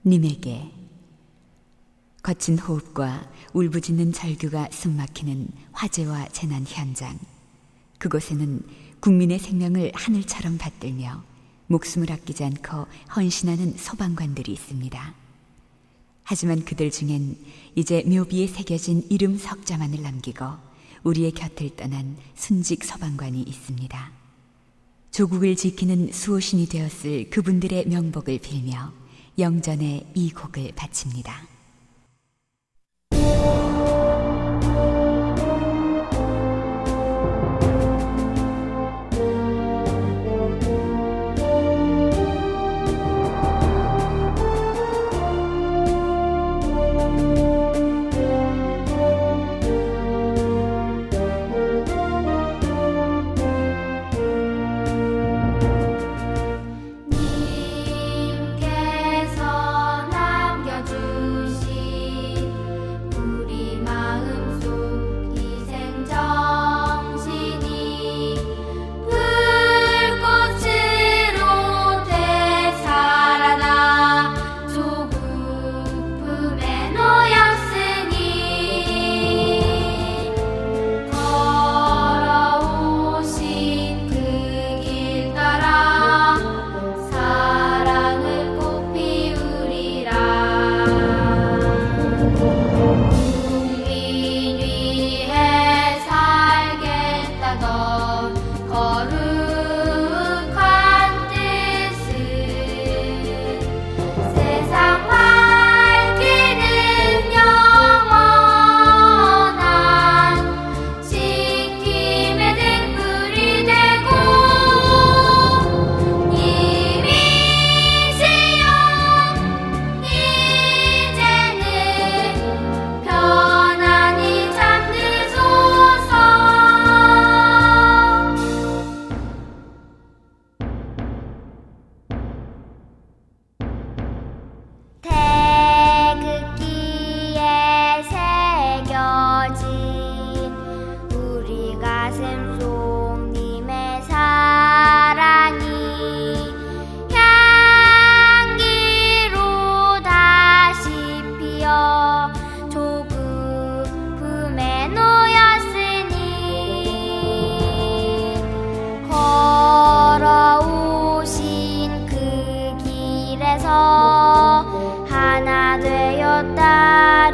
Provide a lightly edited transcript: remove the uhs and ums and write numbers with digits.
님에게. 거친 호흡과 울부짖는 절규가 숨막히는 화재와 재난 현장. 그곳에는 국민의 생명을 하늘처럼 받들며 목숨을 아끼지 않고 헌신하는 소방관들이 있습니다. 하지만 그들 중엔 이제 묘비에 새겨진 이름 석자만을 남기고 우리의 곁을 떠난 순직 소방관이 있습니다. 조국을 지키는 수호신이 되었을 그분들의 명복을 빌며 영전에 이 곡을 바칩니다. 하나 되었다.